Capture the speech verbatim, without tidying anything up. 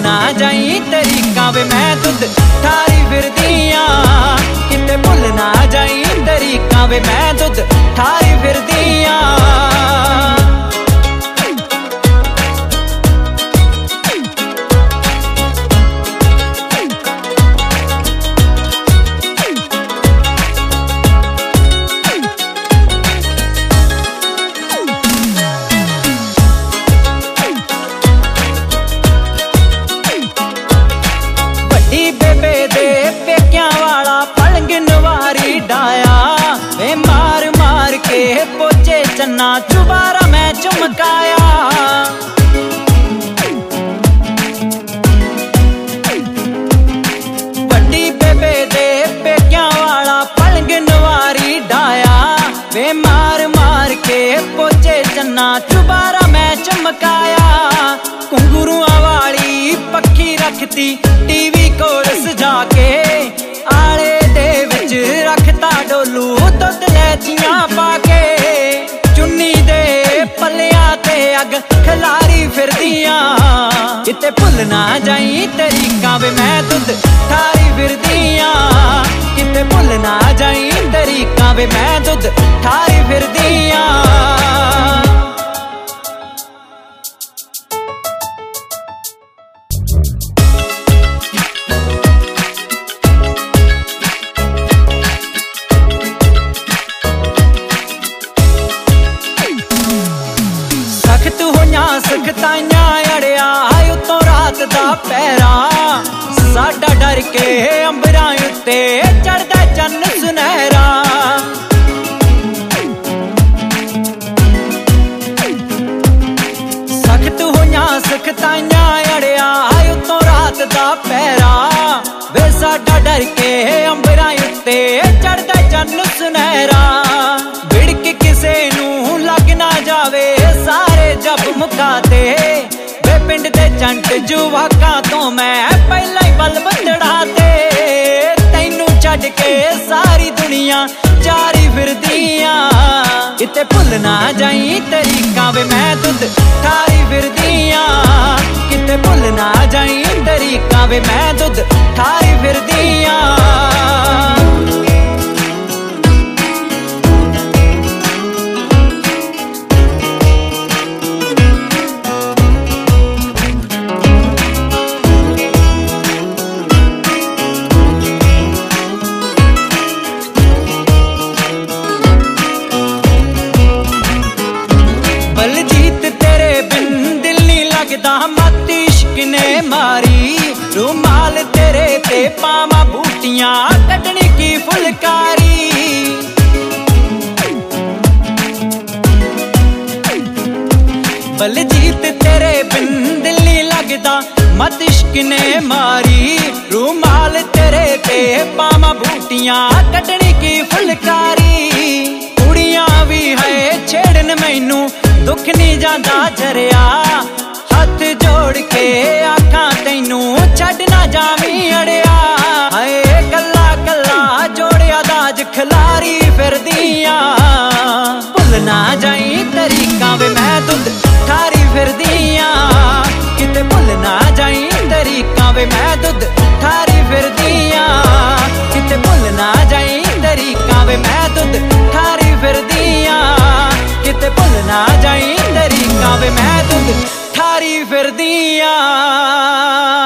ना जाई तरीका वे मैं दुध ठारी फिरदियां किते भुल ना जाई तरीका वे मैं दुध ठारी फिरदियां बेबे दे पेक्यां वाला पलंग नवारी डाया वे मार मार के पोचे चन्ना चुबारा मैं चमकाया बड़ी बेबे दे पेक्यां वाला पलंग नवारी डाया वे मार मार के पोचे चन्ना चुबारा मैं चमकाया घुंगरूआं वाली पक्की रखती टीवी कोल सजा के आले दे विच रखता डोलू दुध लैचियां पाके चुन्नी दे पल्लियां ते अग खलारी फिरदियां किते भुल ना जाई तरीका वे मैं दुध ठारी फिरदियां किते भुल ना जाई तरीका वे मैं दुध ठारी फिरदियां सखताइयां अड़िया उतों रात दा पैरा साडा डर के अंबरां उत्ते चढ़दा चन्न सुनहरा सख्त होइयां सखताइयां अड़िया उतों रात दा पैरा वे साडा डर के अंबरां उत्ते चढ़दा चन्न सुनहरा बिड़क किसे नूं लग ना जावे सारे जब मुकाते वे पिंड दे जंट जुवाकां तो मैं पहला ही बल बदड़ाते तैनू छड्ड के सारी दुनिया चारी फिरदियां किते भुल ना जाई तरीका वे मैं दुध ठारी फिरदियां किते भुल ना जाई तरीका वे मैं दुध ठारी फिरदियां बलजीत तेरे बिन दिल नहीं लगदा मत इश्क ने मारी रुमाल तेरे ते पावा बूटियां कटने की फुलकारी बलजीत तेरे बिन दिल नहीं लगदा मत इश्क ने मारी रुमाल तेरे ते पावा बूटियां कटने की फुलकारी कुड़ियां भी है छेड़न मैनू दुख नहीं जांदा झरिया हथ जोड़ के आखां तैनू छड्ड ना जावीं अड़िया हाय कल्ला कल्ला जोड़िया दाज खलारी फिरदियां भुल ना जाई तरीका वे मैं दुध ठारी फिरदियां किते भुल ना जाई तरीका वे मैं दुध ठारी फिरदियां किते भुल ना जाई तरीका वे मैं दुध ठारी फिरदियां किते भुल ना जाई तरीका वे मैं दुध ठारी फिरदियां।